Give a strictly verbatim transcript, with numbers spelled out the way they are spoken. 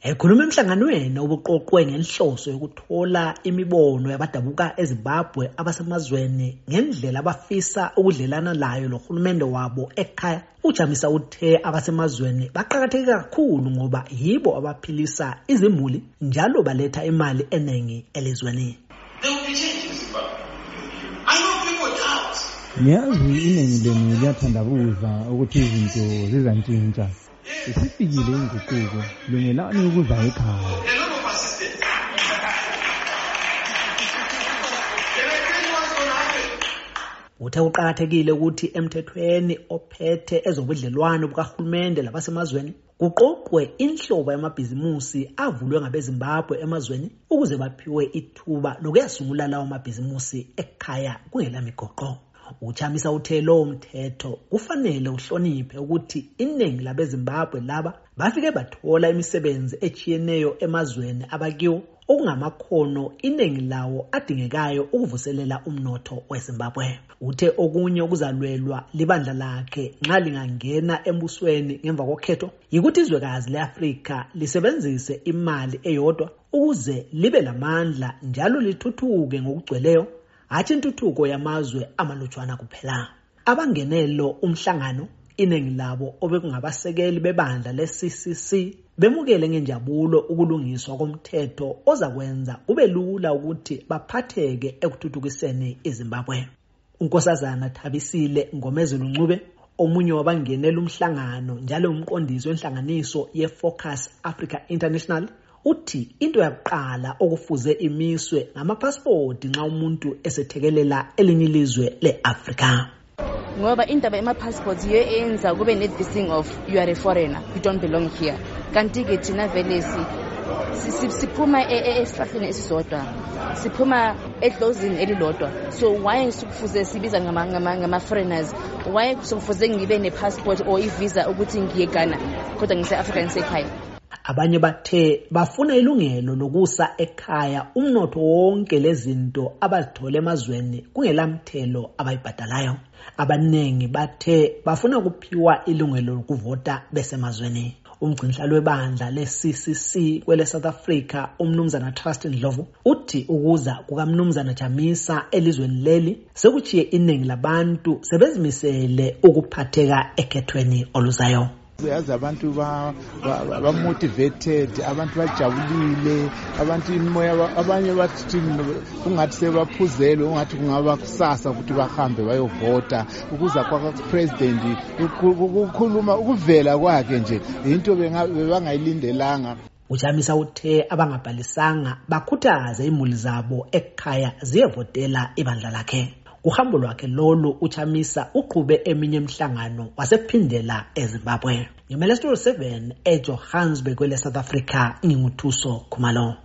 Ekhuluma emhlanganweni obuqoqwe ngenhloso yokuthola imibono yabadabuka eZimbabwe abasemazweni ngendlela abafisa ukudlelana layo lohulumende wabo ekhaya, uJamisa uthe abasemazweni baqhakatheke kakhulu ngoba yibo abaphilisa izimuli njalo baletha imali eningi elizweni. Ngiyazi iningi lenu liyathandabuza ukuthi izinto zizantshintsha. Isifikile inguquko, lungelani ukuza ekhaya. Uthe uqhakathekile ukuthi emthethweni ophethe ezobudlelwano bukahulumende labasemazweni kuqoqwe inhlobo yamabhizimusi avulwe ngabeZimbabwe emazweni ukuze baphiwe ithuba lokuyasungula lawo mabhizimusi ekhaya kungelamigoqo. UJamisa uthe lo mthetho kufanele uhloniphe ukuthi iningi labeZimbabwe laba bafike bathola imisebenzi echiyeneyo emazweni abakiwo okungamakhono iningi lawo adingekayo ukuvuselela umnotho weZimbabwe. Uthe okunye okuzalwelwa libandla lakhe nxa lingangena embusweni ngemva kokhetho yikuthi izwekazi leAfrika lisebenzise imali eyodwa ukuze libe lamandla njalo lithuthuke ngokugcweleyo, hathi intuthuko yamazwe amalutshwana kuphela. Abangenelo umhlangano iningi labo obekungabasekeli bebandla le-C C C bemukele ngenjabulo ukulungiswa komthetho ozakwenza kube lula ukuthi baphatheke ekuthuthukiseni iZimbabwe. uNkosazana Thabisile Ngomezulu Ncube, omunye wabangenela umhlangano njalo umqondisi wenhlanganiso ye-Focus Africa International, uthi into yakuqala okufuze imiswe ngamapassport nxa umuntu esethekelela elinye ilizwe le-Afrika. Ngoba indaba ema-passports yiyo eyenza kube ne-dissing of you are a foreigner, you don't belong here. Kanti ke thina vele siphuma esihlahleni esisodwa, siphuma edlozini elilodwa. So why sikufuze sibiza ngama-foreigners? Why sikufuze ngibe ne-passport or i-visa ukuthi ngiye Ghana kodwa ngise-Afrika ngisekhaya? Abanye bathe bafuna ilungelo lokusa ekhaya umnotho wonke lezinto abazithola emazweni kungelamthelo abayibhadalayo. Abanengi bathe bafuna kuphiwa ilungelo lokuvota besemazweni. Umgcinhlalo webandla le-C C C kwele South Africa, umnumzana Trust Ndlovu, uthi ukuza kukamnumzana Jamisa elizweni leli sekuchiye iningi labantu sebezimisele ukuphatheka ekhethweni oluzayo. Uyazi abantu ba motivated, abantu bajabulile, abantu imoya, abanye bathi ungathi sebaphuzele, ungathi kungaba kusasa ukuthi bahambe bayovota. Ukuza kwa president ukukhuluma ukuvela kwakhe nje into bengayilindelanga. uJamisa uthe abangabhalisanga bakhuthaze imuli zabo ekhaya ziyevotela ibandla lakhe. Uhambo lwakhe lolu uJamisa uqhube eminye emhlangano wasephindela eZimbabwe. Ngimele Studio seven eJohannesburg kwele South Africa, nginguthuso Khumalo.